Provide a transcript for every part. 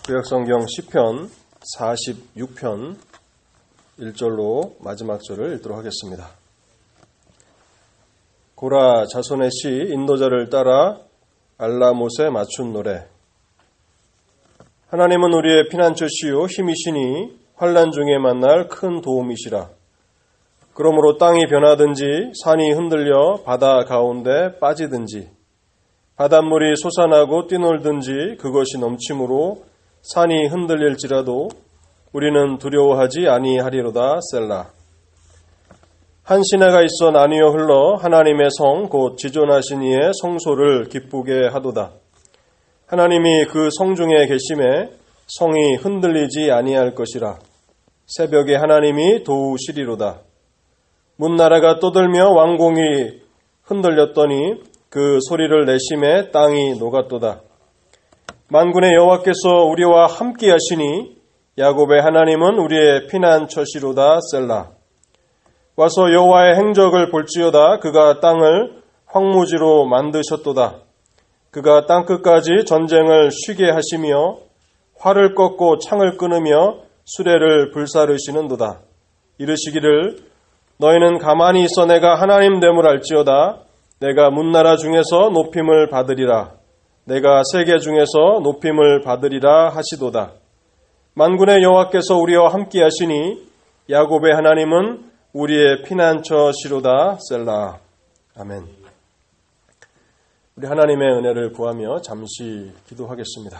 구약성경 시편 46편 1절로 마지막 절을 읽도록 하겠습니다. 고라 자손의 시 인도자를 따라 알라못에 맞춘 노래. 하나님은 우리의 피난처시요 힘이시니 환난 중에 만날 큰 도움이시라. 그러므로 땅이 변하든지 산이 흔들려 바다 가운데 빠지든지 바닷물이 솟아나고 뛰놀든지 그것이 넘침으로 산이 흔들릴지라도 우리는 두려워하지 아니하리로다. 셀라. 한 시내가 있어 나뉘어 흘러 하나님의 성 곧 지존하신 이의 성소를 기쁘게 하도다. 하나님이 그 성 중에 계심에 성이 흔들리지 아니할 것이라. 새벽에 하나님이 도우시리로다. 문나라가 떠들며 왕궁이 흔들렸더니 그 소리를 내심에 땅이 녹았도다. 만군의 여호와께서 우리와 함께 하시니 야곱의 하나님은 우리의 피난처시로다. 셀라. 와서 여호와의 행적을 볼지어다. 그가 땅을 황무지로 만드셨도다. 그가 땅끝까지 전쟁을 쉬게 하시며 활을 꺾고 창을 끊으며 수레를 불사르시는도다. 이르시기를 너희는 가만히 있어 내가 하나님 됨을 알지어다. 내가 문나라 중에서 높임을 받으리라. 내가 세계 중에서 높임을 받으리라 하시도다. 만군의 여호와께서 우리와 함께 하시니 야곱의 하나님은 우리의 피난처시로다. 셀라. 아멘. 우리 하나님의 은혜를 구하며 잠시 기도하겠습니다.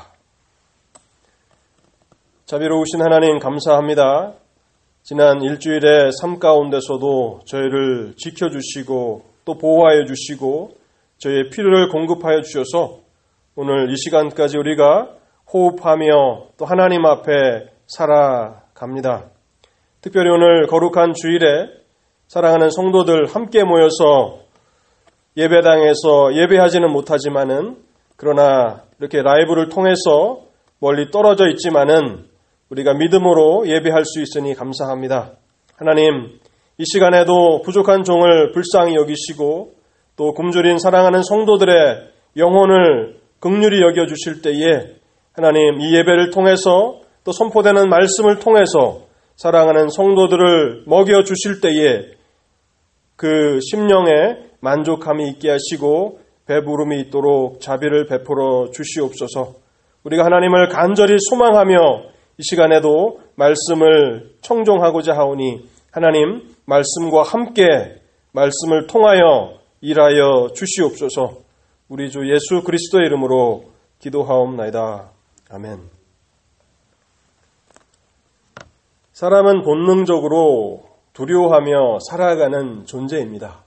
자비로우신 하나님 감사합니다. 지난 일주일의 삶 가운데서도 저희를 지켜주시고 또 보호하여 주시고 저희의 필요를 공급하여 주셔서 오늘 이 시간까지 우리가 호흡하며 또 하나님 앞에 살아갑니다. 특별히 오늘 거룩한 주일에 사랑하는 성도들 함께 모여서 예배당에서 예배하지는 못하지만은 그러나 이렇게 라이브를 통해서 멀리 떨어져 있지만은 우리가 믿음으로 예배할 수 있으니 감사합니다. 하나님, 이 시간에도 부족한 종을 불쌍히 여기시고 또 굶주린 사랑하는 성도들의 영혼을 긍휼히 여겨주실 때에 하나님 이 예배를 통해서 또 선포되는 말씀을 통해서 사랑하는 성도들을 먹여주실 때에 그 심령에 만족함이 있게 하시고 배부름이 있도록 자비를 베풀어 주시옵소서. 우리가 하나님을 간절히 소망하며 이 시간에도 말씀을 청종하고자 하오니 하나님 말씀과 함께 말씀을 통하여 일하여 주시옵소서. 우리 주 예수 그리스도의 이름으로 기도하옵나이다. 아멘. 사람은 본능적으로 두려워하며 살아가는 존재입니다.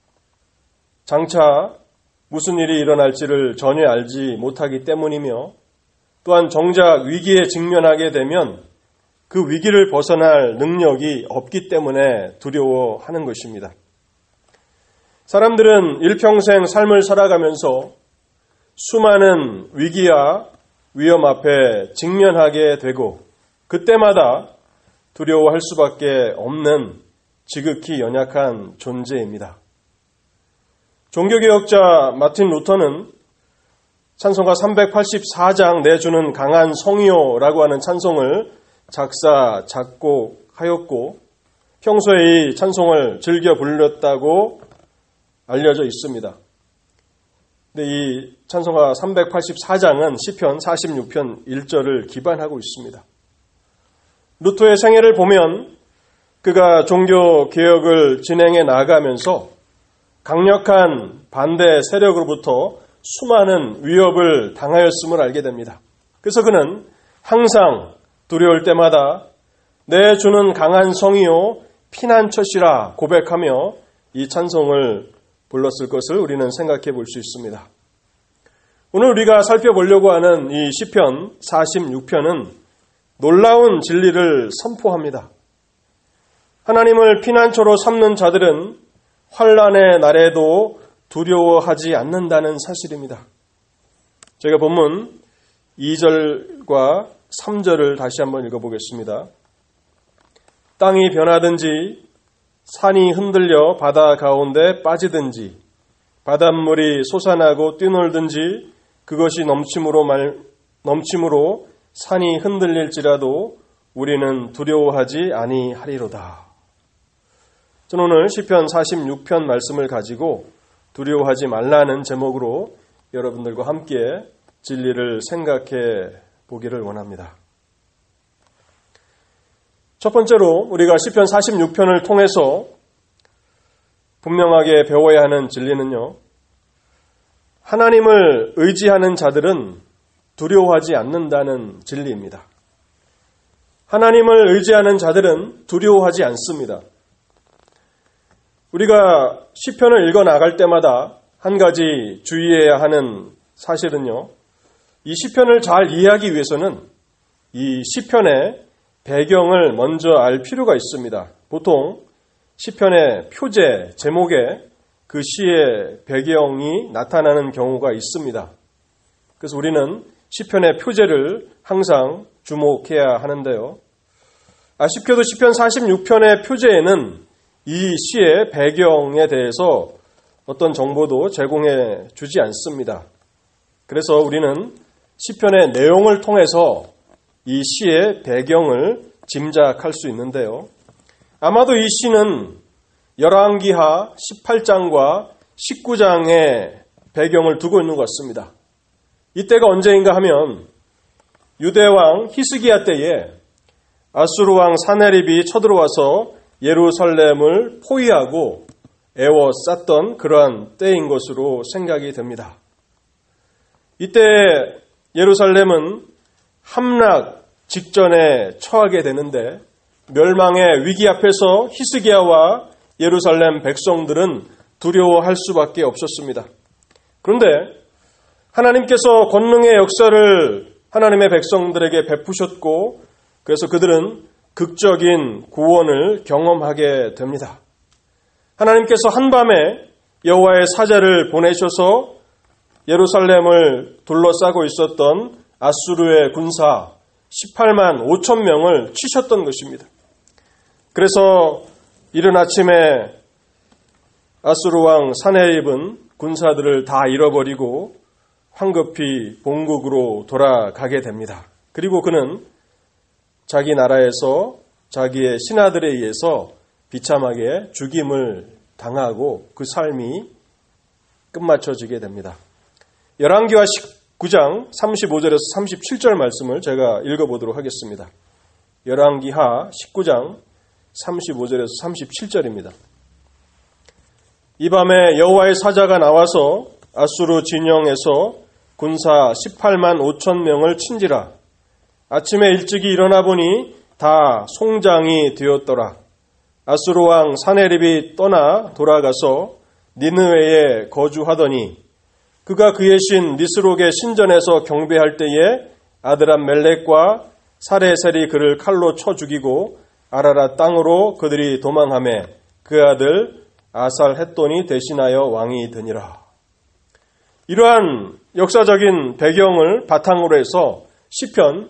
장차 무슨 일이 일어날지를 전혀 알지 못하기 때문이며 또한 정작 위기에 직면하게 되면 그 위기를 벗어날 능력이 없기 때문에 두려워하는 것입니다. 사람들은 일평생 삶을 살아가면서 수많은 위기와 위험 앞에 직면하게 되고 그때마다 두려워할 수밖에 없는 지극히 연약한 존재입니다. 종교개혁자 마틴 루터는 찬송가 384장 내주는 강한 성이요라고 하는 찬송을 작사, 작곡하였고 평소에 이 찬송을 즐겨 불렀다고 알려져 있습니다. 근데 이 찬송가 384장은 시편 46편 1절을 기반하고 있습니다. 루터의 생애를 보면 그가 종교개혁을 진행해 나가면서 강력한 반대 세력으로부터 수많은 위협을 당하였음을 알게 됩니다. 그래서 그는 항상 두려울 때마다 내 주는 강한 성이요 피난처시라 고백하며 이 찬송을 불렀을 것을 우리는 생각해 볼 수 있습니다. 오늘 우리가 살펴보려고 하는 이 시편 46편은 놀라운 진리를 선포합니다. 하나님을 피난처로 삼는 자들은 환난의 날에도 두려워하지 않는다는 사실입니다. 제가 본문 2절과 3절을 다시 한번 읽어보겠습니다. 땅이 변하든지 산이 흔들려 바다 가운데 빠지든지 바닷물이 솟아나고 뛰놀든지 그것이 넘침으로 산이 흔들릴지라도 우리는 두려워하지 아니하리로다. 저는 오늘 시편 46편 말씀을 가지고 두려워하지 말라는 제목으로 여러분들과 함께 진리를 생각해 보기를 원합니다. 첫 번째로 우리가 시편 46편을 통해서 분명하게 배워야 하는 진리는요, 하나님을 의지하는 자들은 두려워하지 않는다는 진리입니다. 하나님을 의지하는 자들은 두려워하지 않습니다. 우리가 시편을 읽어 나갈 때마다 한 가지 주의해야 하는 사실은요, 이 시편을 잘 이해하기 위해서는 이 시편의 배경을 먼저 알 필요가 있습니다. 보통 시편의 표제, 제목에 그 시의 배경이 나타나는 경우가 있습니다. 그래서 우리는 시편의 표제를 항상 주목해야 하는데요. 아쉽게도 시편 46편의 표제에는 이 시의 배경에 대해서 어떤 정보도 제공해 주지 않습니다. 그래서 우리는 시편의 내용을 통해서 이 시의 배경을 짐작할 수 있는데요. 아마도 이 시는 열왕기하 18장과 19장의 배경을 두고 있는 것 같습니다. 이때가 언제인가 하면 유대왕 히스기야 때에 아수르왕 사네립이 쳐들어와서 예루살렘을 포위하고 애워쌌던 그러한 때인 것으로 생각이 됩니다. 이때 예루살렘은 함락 직전에 처하게 되는데 멸망의 위기 앞에서 히스기야와 예루살렘 백성들은 두려워할 수밖에 없었습니다. 그런데 하나님께서 권능의 역사를 하나님의 백성들에게 베푸셨고 그래서 그들은 극적인 구원을 경험하게 됩니다. 하나님께서 한밤에 여호와의 사자를 보내셔서 예루살렘을 둘러싸고 있었던 아수르의 군사 18만 5천 명을 치셨던 것입니다. 그래서 이른 아침에 아수르 왕 사네립은 군사들을 다 잃어버리고 황급히 본국으로 돌아가게 됩니다. 그리고 그는 자기 나라에서 자기의 신하들에 의해서 비참하게 죽임을 당하고 그 삶이 끝마쳐지게 됩니다. 열왕기하 19장 35절에서 37절 말씀을 제가 읽어보도록 하겠습니다. 열왕기하 19장 35절에서 37절입니다. 이 밤에 여호와의 사자가 나와서 아수르 진영에서 군사 18만 5천 명을 친지라. 아침에 일찍이 일어나 보니 다 송장이 되었더라. 아수르 왕 사네립이 떠나 돌아가서 니느웨에 거주하더니 그가 그의 신 니스록의 신전에서 경배할 때에 아드람 멜렉과 사레셀이 그를 칼로 쳐 죽이고 아라랏 땅으로 그들이 도망하매 그 아들 아살헷돈이 대신하여 왕이 되니라. 이러한 역사적인 배경을 바탕으로 해서 시편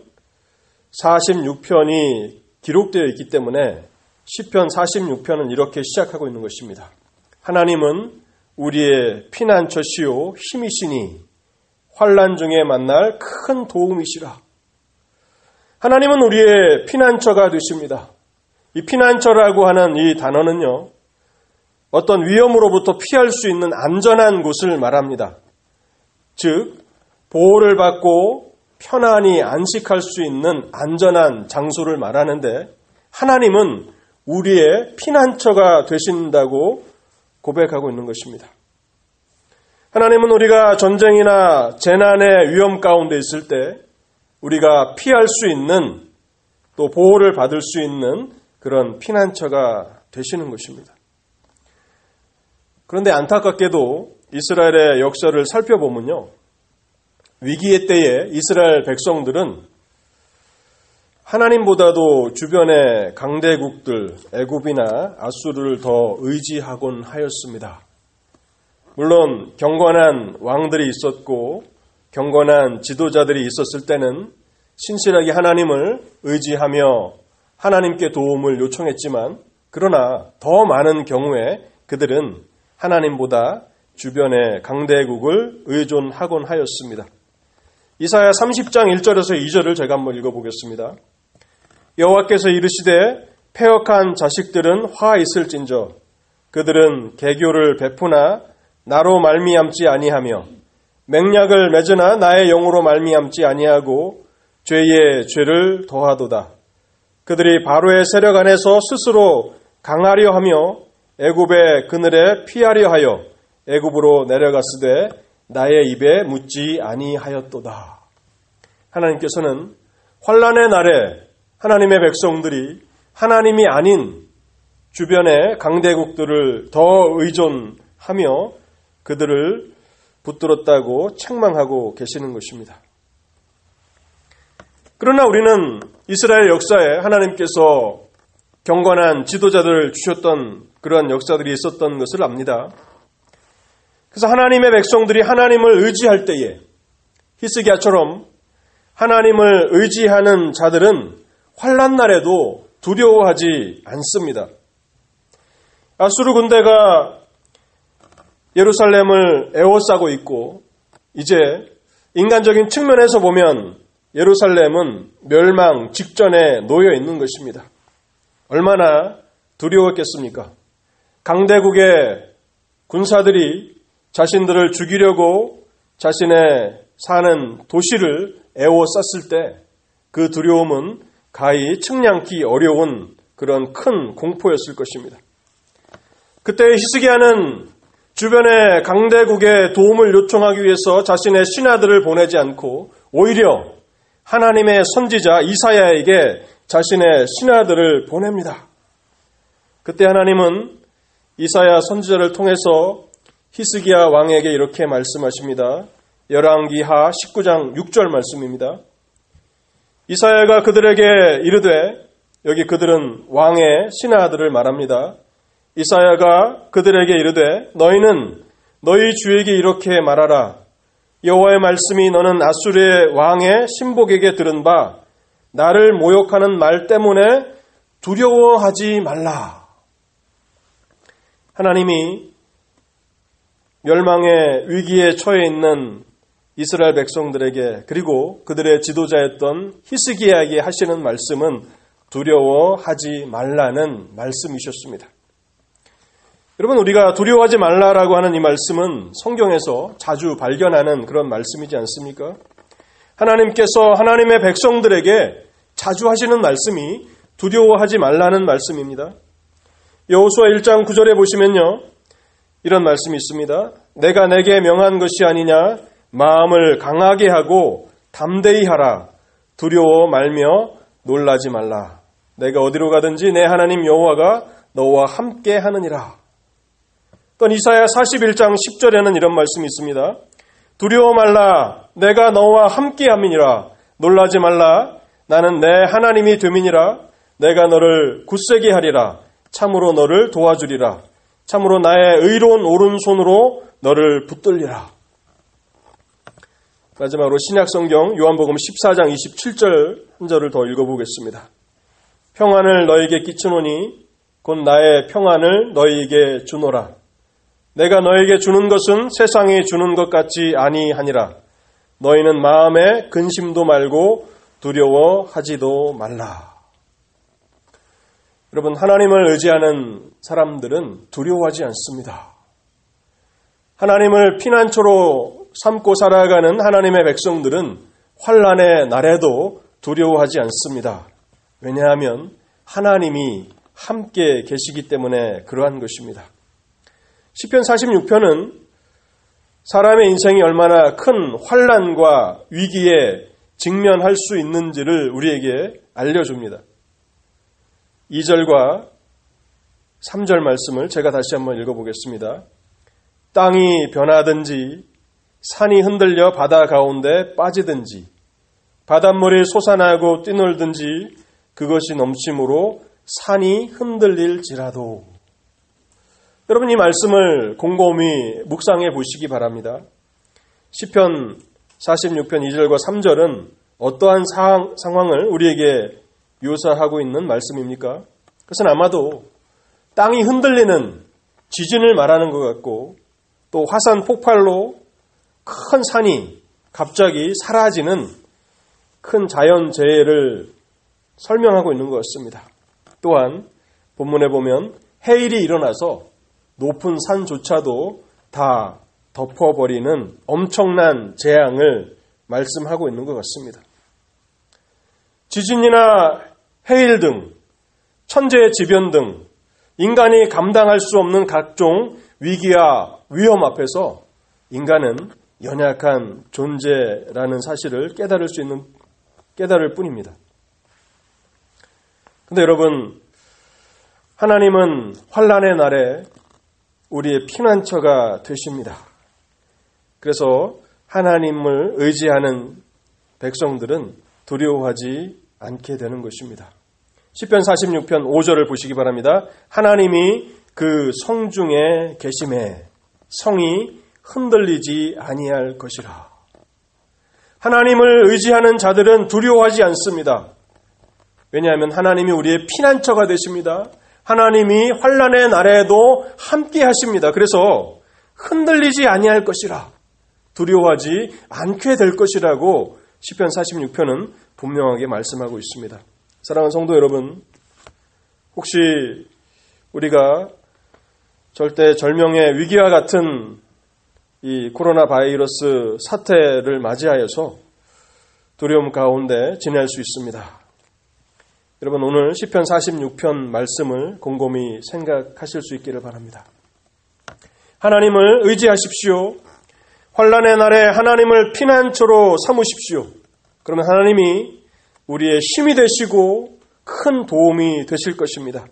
46편이 기록되어 있기 때문에 시편 46편은 이렇게 시작하고 있는 것입니다. 하나님은 우리의 피난처시요 힘이시니 환난 중에 만날 큰 도움이시라. 하나님은 우리의 피난처가 되십니다. 이 피난처라고 하는 이 단어는요, 어떤 위험으로부터 피할 수 있는 안전한 곳을 말합니다. 즉, 보호를 받고 편안히 안식할 수 있는 안전한 장소를 말하는데 하나님은 우리의 피난처가 되신다고 고백하고 있는 것입니다. 하나님은 우리가 전쟁이나 재난의 위험 가운데 있을 때 우리가 피할 수 있는 또 보호를 받을 수 있는 그런 피난처가 되시는 것입니다. 그런데 안타깝게도 이스라엘의 역사를 살펴보면요, 위기의 때에 이스라엘 백성들은 하나님보다도 주변의 강대국들, 애굽이나 아수르를 더 의지하곤 하였습니다. 물론 경건한 왕들이 있었고 경건한 지도자들이 있었을 때는 신실하게 하나님을 의지하며 하나님께 도움을 요청했지만, 그러나 더 많은 경우에 그들은 하나님보다 주변의 강대국을 의존하곤 하였습니다. 이사야 30장 1절에서 2절을 제가 한번 읽어보겠습니다. 여호와께서 이르시되 패역한 자식들은 화 있을진저 그들은 개교를 베푸나 나로 말미암지 아니하며 맹약을 맺으나 나의 영으로 말미암지 아니하고 죄에 죄를 더하도다. 그들이 바로의 세력 안에서 스스로 강하려 하며 애굽의 그늘에 피하려 하여 애굽으로 내려갔으되 나의 입에 묻지 아니하였도다. 하나님께서는 환난의 날에 하나님의 백성들이 하나님이 아닌 주변의 강대국들을 더 의존하며 그들을 붙들었다고 책망하고 계시는 것입니다. 그러나 우리는 이스라엘 역사에 하나님께서 경건한 지도자들을 주셨던 그러한 역사들이 있었던 것을 압니다. 그래서 하나님의 백성들이 하나님을 의지할 때에 히스기야처럼 하나님을 의지하는 자들은 환난 날에도 두려워하지 않습니다. 아수르 군대가 예루살렘을 에워싸고 있고 이제 인간적인 측면에서 보면 예루살렘은 멸망 직전에 놓여 있는 것입니다. 얼마나 두려웠겠습니까? 강대국의 군사들이 자신들을 죽이려고 자신의 사는 도시를 에워쌌을 때 그 두려움은 가히 측량기 어려운 그런 큰 공포였을 것입니다. 그때 히스기야는 주변의 강대국의 도움을 요청하기 위해서 자신의 신하들을 보내지 않고 오히려 하나님의 선지자 이사야에게 자신의 신하들을 보냅니다. 그때 하나님은 이사야 선지자를 통해서 히스기야 왕에게 이렇게 말씀하십니다. 열왕기하 19장 6절 말씀입니다. 이사야가 그들에게 이르되, 여기 그들은 왕의 신하들을 말합니다. 이사야가 그들에게 이르되 너희는 너희 주에게 이렇게 말하라. 여호와의 말씀이 너는 아수르의 왕의 신복에게 들은 바 나를 모욕하는 말 때문에 두려워하지 말라. 하나님이 멸망의 위기에 처해 있는 이스라엘 백성들에게 그리고 그들의 지도자였던 히스기야에게 하시는 말씀은 두려워하지 말라는 말씀이셨습니다. 여러분, 우리가 두려워하지 말라라고 하는 이 말씀은 성경에서 자주 발견하는 그런 말씀이지 않습니까? 하나님께서 하나님의 백성들에게 자주 하시는 말씀이 두려워하지 말라는 말씀입니다. 여호수아 1장 9절에 보시면요, 이런 말씀이 있습니다. 내가 내게 명한 것이 아니냐? 마음을 강하게 하고 담대히 하라. 두려워 말며 놀라지 말라. 내가 어디로 가든지 내 하나님 여호와가 너와 함께 하느니라. 또 이사야 41장 10절에는 이런 말씀이 있습니다. 두려워 말라. 내가 너와 함께 함이니라. 놀라지 말라. 나는 내 하나님이 됨이니라. 내가 너를 굳세게 하리라. 참으로 너를 도와주리라. 참으로 나의 의로운 오른손으로 너를 붙들리라. 마지막으로 신약성경 요한복음 14장 27절 한 절을 더 읽어보겠습니다. 평안을 너에게 끼치노니 곧 나의 평안을 너희에게 주노라. 내가 너에게 주는 것은 세상에 주는 것 같지 아니하니라. 너희는 마음에 근심도 말고 두려워하지도 말라. 여러분, 하나님을 의지하는 사람들은 두려워하지 않습니다. 하나님을 피난처로 삼고 살아가는 하나님의 백성들은 환난의 날에도 두려워하지 않습니다. 왜냐하면 하나님이 함께 계시기 때문에 그러한 것입니다. 시편 46편은 사람의 인생이 얼마나 큰 환난과 위기에 직면할 수 있는지를 우리에게 알려줍니다. 2절과 3절 말씀을 제가 다시 한번 읽어보겠습니다. 땅이 변하든지 산이 흔들려 바다 가운데 빠지든지 바닷물이 솟아나고 뛰놀든지 그것이 넘침으로 산이 흔들릴지라도. 여러분, 이 말씀을 곰곰이 묵상해 보시기 바랍니다. 시편 46편 2절과 3절은 어떠한 상황을 우리에게 묘사하고 있는 말씀입니까? 그것은 아마도 땅이 흔들리는 지진을 말하는 것 같고 또 화산 폭발로 큰 산이 갑자기 사라지는 큰 자연재해를 설명하고 있는 것 같습니다. 또한 본문에 보면 해일이 일어나서 높은 산조차도 다 덮어버리는 엄청난 재앙을 말씀하고 있는 것 같습니다. 지진이나 해일 등 천재지변 등 인간이 감당할 수 없는 각종 위기와 위험 앞에서 인간은 연약한 존재라는 사실을 깨달을 뿐입니다. 근데 여러분, 하나님은 환난의 날에 우리의 피난처가 되십니다. 그래서 하나님을 의지하는 백성들은 두려워하지 않게 되는 것입니다. 시편 46편 5절을 보시기 바랍니다. 하나님이 그 성중에 계심에 성이 흔들리지 아니할 것이라. 하나님을 의지하는 자들은 두려워하지 않습니다. 왜냐하면 하나님이 우리의 피난처가 되십니다. 하나님이 환난의 날에도 함께 하십니다. 그래서 흔들리지 아니할 것이라, 두려워하지 않게 될 것이라고 시편 46편은 분명하게 말씀하고 있습니다. 사랑하는 성도 여러분, 혹시 우리가 절대절명의 위기와 같은 이 코로나 바이러스 사태를 맞이하여서 두려움 가운데 지낼 수 있습니다. 여러분, 오늘 시편 46편 말씀을 곰곰이 생각하실 수 있기를 바랍니다. 하나님을 의지하십시오. 환난의 날에 하나님을 피난처로 삼으십시오. 그러면 하나님이 우리의 힘이 되시고 큰 도움이 되실 것입니다.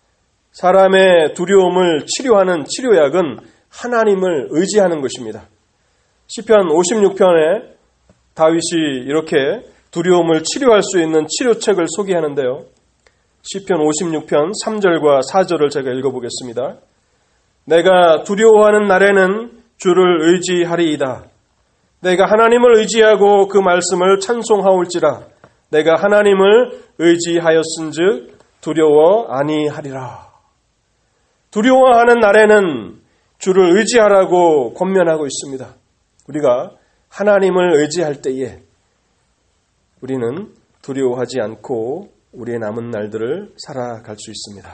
사람의 두려움을 치료하는 치료약은 하나님을 의지하는 것입니다. 시편 56편에 다윗이 이렇게 두려움을 치료할 수 있는 치료책을 소개하는데요. 시편 56편 3절과 4절을 제가 읽어보겠습니다. 내가 두려워하는 날에는 주를 의지하리이다. 내가 하나님을 의지하고 그 말씀을 찬송하올지라. 내가 하나님을 의지하였은즉 두려워 아니하리라. 두려워하는 날에는 주를 의지하라고 권면하고 있습니다. 우리가 하나님을 의지할 때에 우리는 두려워하지 않고 우리의 남은 날들을 살아갈 수 있습니다.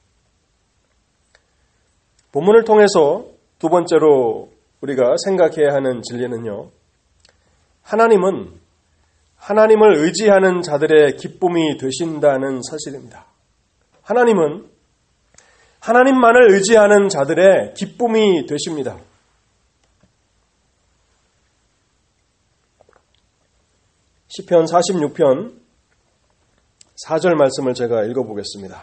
본문을 통해서 두 번째로 우리가 생각해야 하는 진리는요, 하나님은 하나님을 의지하는 자들의 기쁨이 되신다는 사실입니다. 하나님은 하나님만을 의지하는 자들의 기쁨이 되십니다. 시편 46편 4절 말씀을 제가 읽어보겠습니다.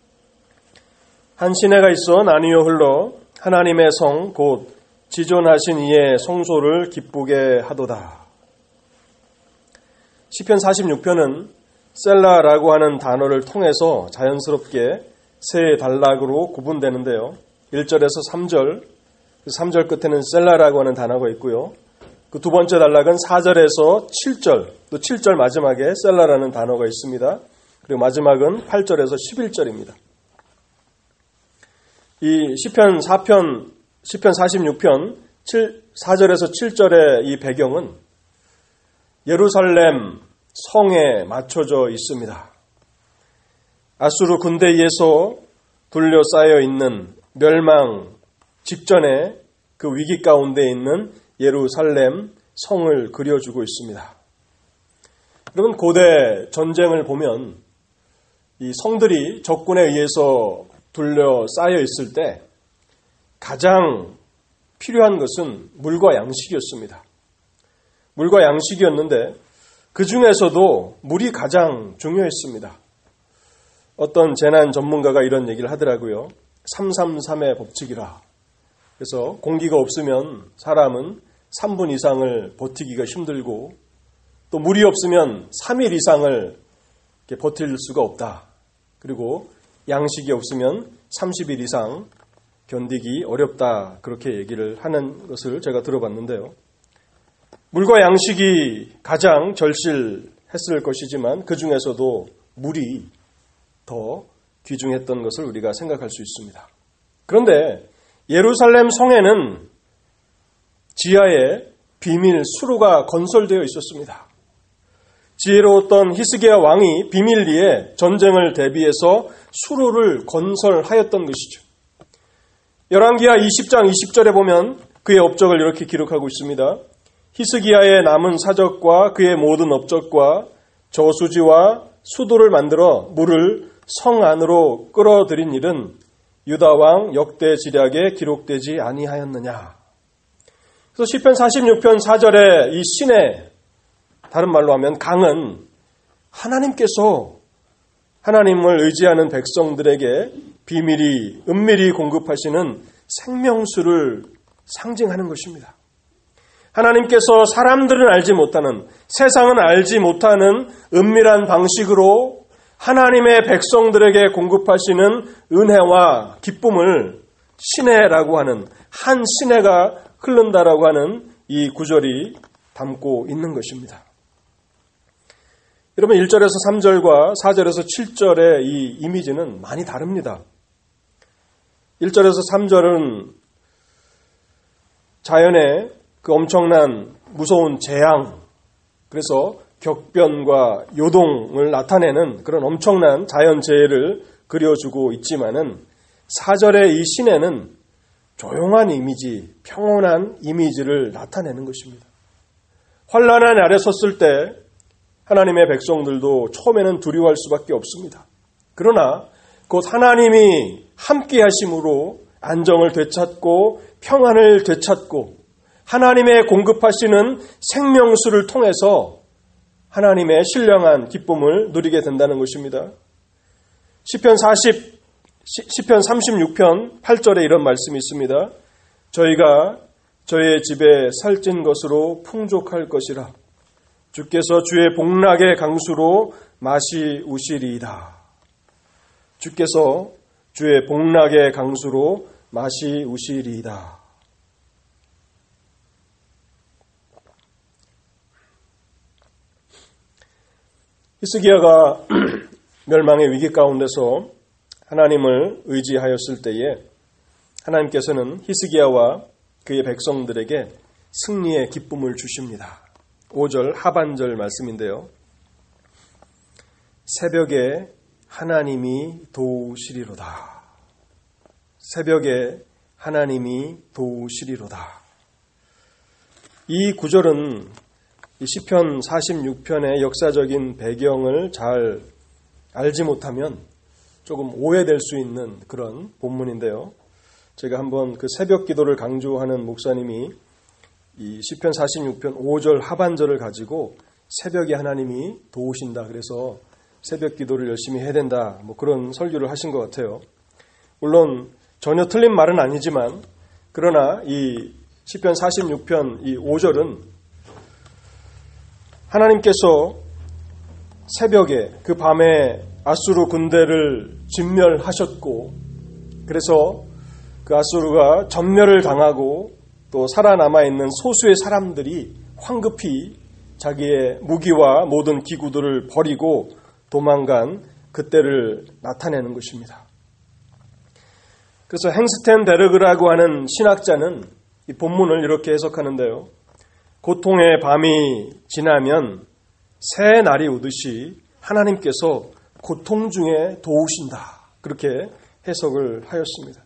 한 시내가 있어 나뉘어 흘러 하나님의 성 곧 지존하신 이의 성소를 기쁘게 하도다. 시편 46편은 셀라라고 하는 단어를 통해서 자연스럽게 세 단락으로 구분되는데요. 1절에서 3절, 3절 끝에는 셀라라고 하는 단어가 있고요. 그 두 번째 단락은 4절에서 7절, 또 7절 마지막에 셀라라는 단어가 있습니다. 그리고 마지막은 8절에서 11절입니다. 이 시편 46편 4절에서 7절의 이 배경은 예루살렘 성에 맞춰져 있습니다. 아수르 군대에 의해서 둘러싸여 있는 멸망 직전에 그 위기 가운데 있는 예루살렘 성을 그려주고 있습니다. 여러분, 고대 전쟁을 보면 이 성들이 적군에 의해서 둘러싸여 있을 때 가장 필요한 것은 물과 양식이었습니다. 물과 양식이었는데 그 중에서도 물이 가장 중요했습니다. 어떤 재난 전문가가 이런 얘기를 하더라고요. 333의 법칙이라. 그래서 공기가 없으면 사람은 3분 이상을 버티기가 힘들고 또 물이 없으면 3일 이상을 버틸 수가 없다. 그리고 양식이 없으면 30일 이상 견디기 어렵다. 그렇게 얘기를 하는 것을 제가 들어봤는데요. 물과 양식이 가장 절실했을 것이지만 그 중에서도 물이 더 귀중했던 것을 우리가 생각할 수 있습니다. 그런데 예루살렘 성에는 지하에 비밀 수로가 건설되어 있었습니다. 지혜로웠던 히스기야 왕이 비밀리에 전쟁을 대비해서 수로를 건설하였던 것이죠. 열왕기하 20장 20절에 보면 그의 업적을 이렇게 기록하고 있습니다. 히스기야의 남은 사적과 그의 모든 업적과 저수지와 수도를 만들어 물을 성 안으로 끌어들인 일은 유다왕 역대지략에 기록되지 아니하였느냐. 그래서 시편 46편 4절에 이 신의, 다른 말로 하면 강은 하나님께서 하나님을 의지하는 백성들에게 비밀이 은밀히 공급하시는 생명수를 상징하는 것입니다. 하나님께서 사람들은 알지 못하는, 세상은 알지 못하는 은밀한 방식으로 하나님의 백성들에게 공급하시는 은혜와 기쁨을 시내라고 하는, 한 시내가 흐른다라고 하는 이 구절이 담고 있는 것입니다. 여러분 1절에서 3절과 4절에서 7절의 이 이미지는 많이 다릅니다. 1절에서 3절은 자연의 그 엄청난 무서운 재앙, 그래서 격변과 요동을 나타내는 그런 엄청난 자연재해를 그려주고 있지만은 4절의 이 시내는 조용한 이미지, 평온한 이미지를 나타내는 것입니다. 환난의 날에 섰을 때 하나님의 백성들도 처음에는 두려워할 수밖에 없습니다. 그러나 곧 하나님이 함께 하심으로 안정을 되찾고 평안을 되찾고 하나님의 공급하시는 생명수를 통해서 하나님의 신령한 기쁨을 누리게 된다는 것입니다. 시편 36편 8절에 이런 말씀이 있습니다. 저희가 저의 집에 살찐 것으로 풍족할 것이라. 주께서 주의 복락의 강수로 마시우시리이다. 주께서 주의 복락의 강수로 마시우시리이다. 히스기야가 멸망의 위기 가운데서 하나님을 의지하였을 때에 하나님께서는 히스기야와 그의 백성들에게 승리의 기쁨을 주십니다. 5절 하반절 말씀인데요. 새벽에 하나님이 도우시리로다. 새벽에 하나님이 도우시리로다. 이 구절은 시편 46편의 역사적인 배경을 잘 알지 못하면 조금 오해될 수 있는 그런 본문인데요. 제가 한번 그 새벽 기도를 강조하는 목사님이 이 시편 46편 5절 하반절을 가지고 새벽에 하나님이 도우신다. 그래서 새벽 기도를 열심히 해야 된다. 뭐 그런 설교를 하신 것 같아요. 물론 전혀 틀린 말은 아니지만 그러나 이 시편 46편 이 5절은 하나님께서 새벽에 그 밤에 아수르 군대를 진멸하셨고 그래서 그 아수르가 전멸을 당하고 또 살아남아 있는 소수의 사람들이 황급히 자기의 무기와 모든 기구들을 버리고 도망간 그때를 나타내는 것입니다. 그래서 행스텐 베르그라고 하는 신학자는 이 본문을 이렇게 해석하는데요. 고통의 밤이 지나면 새 날이 오듯이 하나님께서 고통 중에 도우신다. 그렇게 해석을 하였습니다.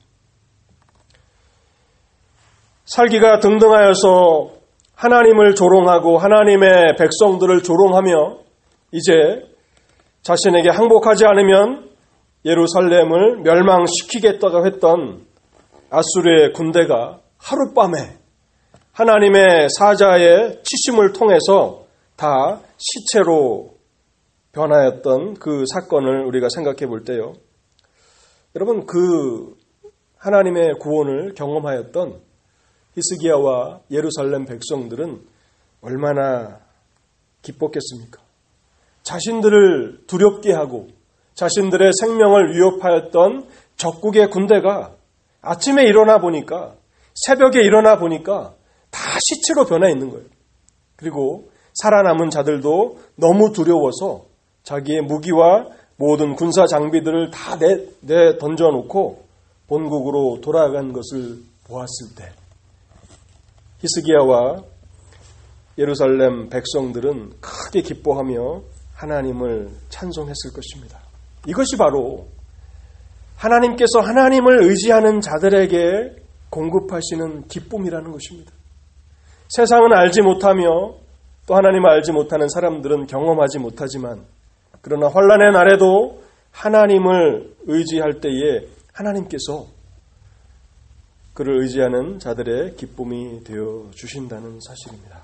살기가 등등하여서 하나님을 조롱하고 하나님의 백성들을 조롱하며 이제 자신에게 항복하지 않으면 예루살렘을 멸망시키겠다고 했던 아수르의 군대가 하룻밤에 하나님의 사자의 치심을 통해서 다 시체로 변하였던 그 사건을 우리가 생각해 볼 때요. 여러분 그 하나님의 구원을 경험하였던 히스기야와 예루살렘 백성들은 얼마나 기뻤겠습니까? 자신들을 두렵게 하고 자신들의 생명을 위협하였던 적국의 군대가 아침에 일어나 보니까 새벽에 일어나 보니까 다 시체로 변해 있는 거예요. 그리고 살아남은 자들도 너무 두려워서 자기의 무기와 모든 군사 장비들을 다 내 던져놓고 본국으로 돌아간 것을 보았을 때 히스기야와 예루살렘 백성들은 크게 기뻐하며 하나님을 찬송했을 것입니다. 이것이 바로 하나님께서 하나님을 의지하는 자들에게 공급하시는 기쁨이라는 것입니다. 세상은 알지 못하며 또 하나님을 알지 못하는 사람들은 경험하지 못하지만 그러나 환난의 날에도 하나님을 의지할 때에 하나님께서 그를 의지하는 자들의 기쁨이 되어 주신다는 사실입니다.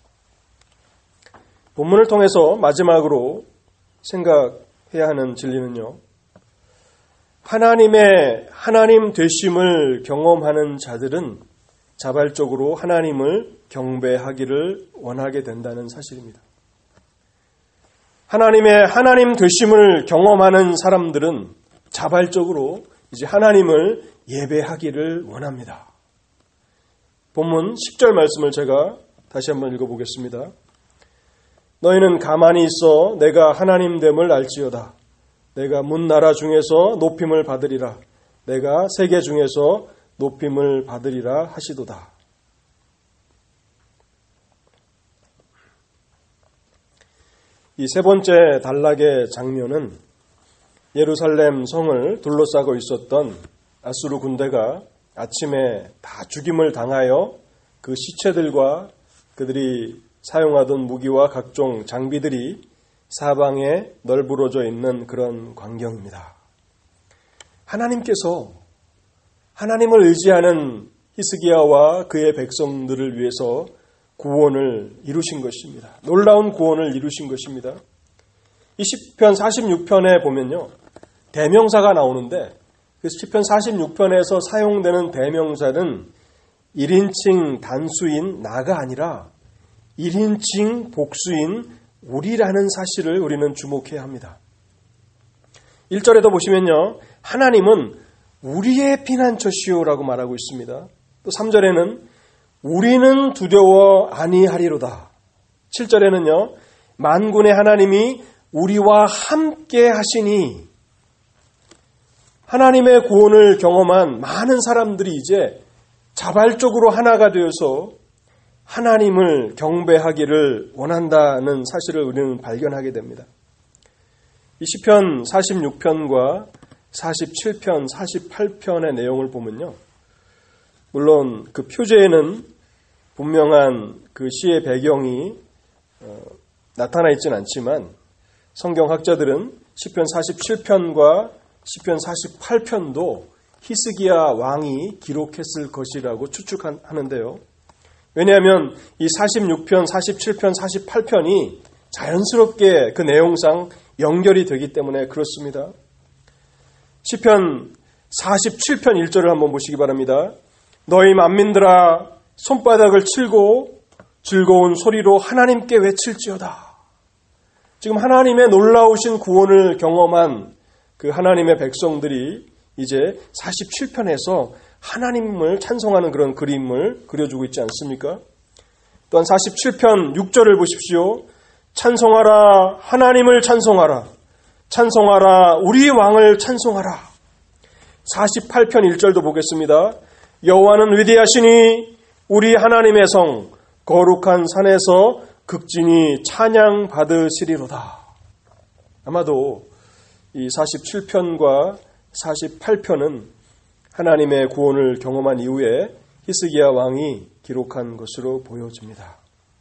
본문을 통해서 마지막으로 생각해야 하는 진리는요. 하나님의 하나님 되심을 경험하는 자들은 자발적으로 하나님을 경배하기를 원하게 된다는 사실입니다. 하나님의 하나님 되심을 경험하는 사람들은 자발적으로 이제 하나님을 예배하기를 원합니다. 본문 10절 말씀을 제가 다시 한번 읽어보겠습니다. 너희는 가만히 있어 내가 하나님됨을 알지어다. 내가 문나라 중에서 높임을 받으리라. 내가 세계 중에서 높임을 받으리라 하시도다. 이 세 번째 단락의 장면은 예루살렘 성을 둘러싸고 있었던 아수르 군대가 아침에 다 죽임을 당하여 그 시체들과 그들이 사용하던 무기와 각종 장비들이 사방에 널브러져 있는 그런 광경입니다. 하나님께서 하나님을 의지하는 히스기야와 그의 백성들을 위해서 구원을 이루신 것입니다. 놀라운 구원을 이루신 것입니다. 이 시편 46편에 보면요. 대명사가 나오는데 그 시편 46편에서 사용되는 대명사는 1인칭 단수인 나가 아니라 1인칭 복수인 우리라는 사실을 우리는 주목해야 합니다. 1절에도 보시면요. 하나님은 우리의 피난처시오라고 말하고 있습니다. 또 3절에는 우리는 두려워 아니하리로다. 7절에는요. 만군의 하나님이 우리와 함께 하시니 하나님의 구원을 경험한 많은 사람들이 이제 자발적으로 하나가 되어서 하나님을 경배하기를 원한다는 사실을 우리는 발견하게 됩니다. 이 시편 46편과 47편, 48편의 내용을 보면요. 물론 그 표제에는 분명한 그 시의 배경이 나타나 있지는 않지만 성경학자들은 시편 47편과 시편 48편도 히스기야 왕이 기록했을 것이라고 추측하는데요. 왜냐하면 이 46편, 47편, 48편이 자연스럽게 그 내용상 연결이 되기 때문에 그렇습니다. 시편 47편 1절을 한번 보시기 바랍니다. 너희 만민들아 손바닥을 치고 즐거운 소리로 하나님께 외칠지어다. 지금 하나님의 놀라우신 구원을 경험한 그 하나님의 백성들이 이제 47편에서 하나님을 찬송하는 그런 그림을 그려주고 있지 않습니까? 또한 47편 6절을 보십시오. 찬송하라 하나님을 찬송하라. 찬송하라 우리 왕을 찬송하라. 48편 1절도 보겠습니다. 여호와는 위대하시니 우리 하나님의 성 거룩한 산에서 극진히 찬양 받으시리로다. 아마도 이 47편과 48편은 하나님의 구원을 경험한 이후에 히스기야 왕이 기록한 것으로 보여집니다.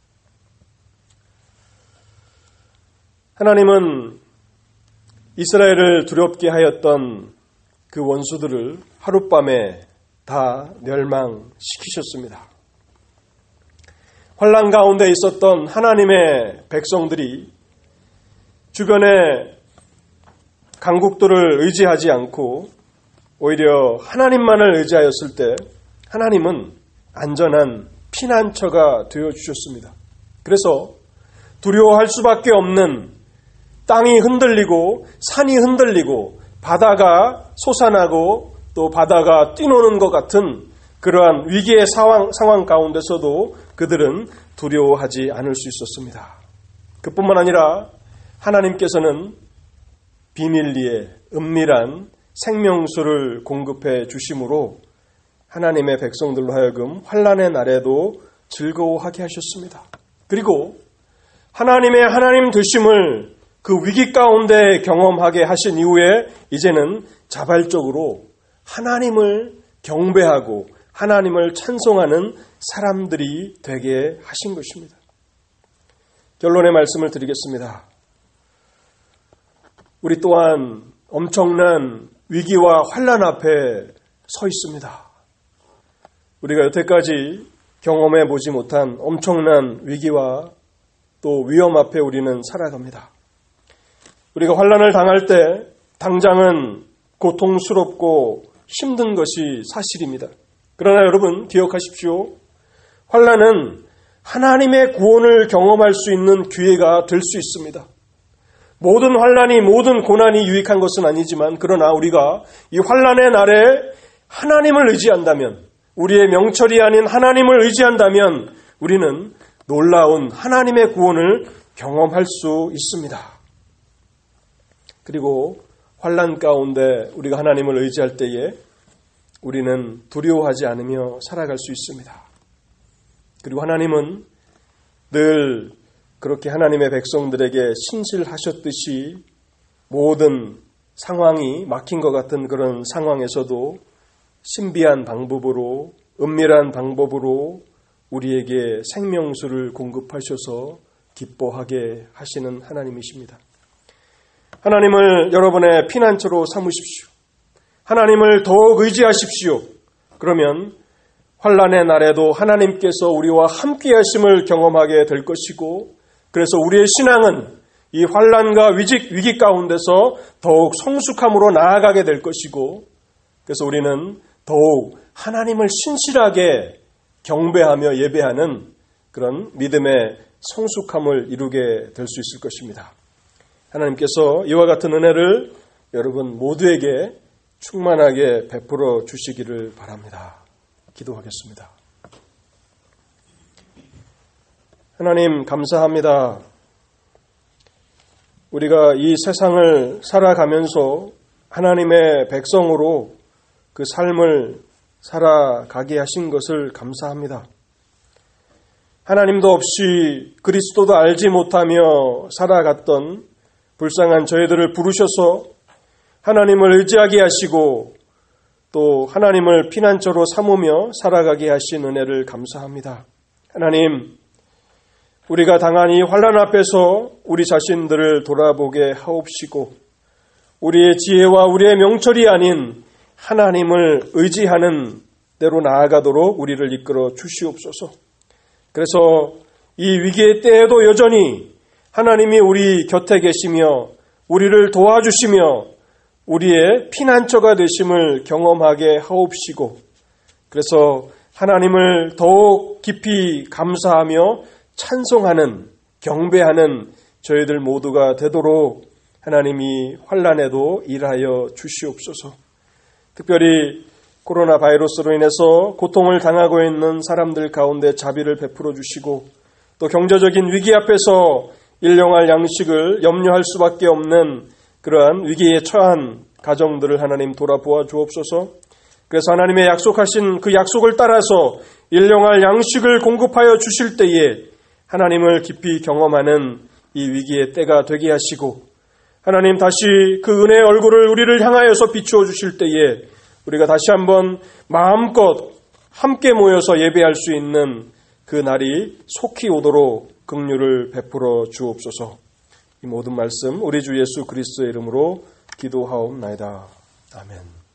하나님은 이스라엘을 두렵게 하였던 그 원수들을 하룻밤에 다 멸망시키셨습니다. 환난 가운데 있었던 하나님의 백성들이 주변에 강국들을 의지하지 않고 오히려 하나님만을 의지하였을 때 하나님은 안전한 피난처가 되어주셨습니다. 그래서 두려워할 수밖에 없는 땅이 흔들리고 산이 흔들리고 바다가 솟아나고 또 바다가 뛰노는 것 같은 그러한 위기의 상황 가운데서도 그들은 두려워하지 않을 수 있었습니다. 그뿐만 아니라 하나님께서는 비밀리에 은밀한 생명수를 공급해 주심으로 하나님의 백성들로 하여금 환난의 날에도 즐거워하게 하셨습니다. 그리고 하나님의 하나님 되심을 그 위기 가운데 경험하게 하신 이후에 이제는 자발적으로 하나님을 경배하고 하나님을 찬송하는 사람들이 되게 하신 것입니다. 결론의 말씀을 드리겠습니다. 우리 또한 엄청난 위기와 환난 앞에 서 있습니다. 우리가 여태까지 경험해 보지 못한 엄청난 위기와 또 위험 앞에 우리는 살아갑니다. 우리가 환난을 당할 때 당장은 고통스럽고 힘든 것이 사실입니다. 그러나 여러분 기억하십시오. 환난은 하나님의 구원을 경험할 수 있는 기회가 될 수 있습니다. 모든 환난이 모든 고난이 유익한 것은 아니지만 그러나 우리가 이 환난의 날에 하나님을 의지한다면 우리의 명철이 아닌 하나님을 의지한다면 우리는 놀라운 하나님의 구원을 경험할 수 있습니다. 그리고 환난 가운데 우리가 하나님을 의지할 때에 우리는 두려워하지 않으며 살아갈 수 있습니다. 그리고 하나님은 늘 그렇게 하나님의 백성들에게 신실하셨듯이 모든 상황이 막힌 것 같은 그런 상황에서도 신비한 방법으로 은밀한 방법으로 우리에게 생명수를 공급하셔서 기뻐하게 하시는 하나님이십니다. 하나님을 여러분의 피난처로 삼으십시오. 하나님을 더욱 의지하십시오. 그러면 환난의 날에도 하나님께서 우리와 함께 하심을 경험하게 될 것이고 그래서 우리의 신앙은 이 환난과 위기 가운데서 더욱 성숙함으로 나아가게 될 것이고 그래서 우리는 더욱 하나님을 신실하게 경배하며 예배하는 그런 믿음의 성숙함을 이루게 될 수 있을 것입니다. 하나님께서 이와 같은 은혜를 여러분 모두에게 충만하게 베풀어 주시기를 바랍니다. 기도하겠습니다. 하나님 감사합니다. 우리가 이 세상을 살아가면서 하나님의 백성으로 그 삶을 살아가게 하신 것을 감사합니다. 하나님도 없이 그리스도도 알지 못하며 살아갔던 불쌍한 저희들을 부르셔서 하나님을 의지하게 하시고 또 하나님을 피난처로 삼으며 살아가게 하신 은혜를 감사합니다. 하나님, 우리가 당한 이 환난 앞에서 우리 자신들을 돌아보게 하옵시고 우리의 지혜와 우리의 명철이 아닌 하나님을 의지하는 대로 나아가도록 우리를 이끌어 주시옵소서. 그래서 이 위기의 때에도 여전히 하나님이 우리 곁에 계시며 우리를 도와주시며 우리의 피난처가 되심을 경험하게 하옵시고 그래서 하나님을 더욱 깊이 감사하며 찬송하는 경배하는 저희들 모두가 되도록 하나님이 환난에도 일하여 주시옵소서. 특별히 코로나 바이러스로 인해서 고통을 당하고 있는 사람들 가운데 자비를 베풀어 주시고 또 경제적인 위기 앞에서 일용할 양식을 염려할 수밖에 없는 그러한 위기에 처한 가정들을 하나님 돌아보아 주옵소서. 그래서 하나님의 약속하신 그 약속을 따라서 일용할 양식을 공급하여 주실 때에 하나님을 깊이 경험하는 이 위기의 때가 되게 하시고 하나님 다시 그 은혜의 얼굴을 우리를 향하여서 비추어 주실 때에 우리가 다시 한번 마음껏 함께 모여서 예배할 수 있는 그 날이 속히 오도록 긍휼을 베풀어 주옵소서. 이 모든 말씀 우리 주 예수 그리스도의 이름으로 기도하옵나이다. 아멘.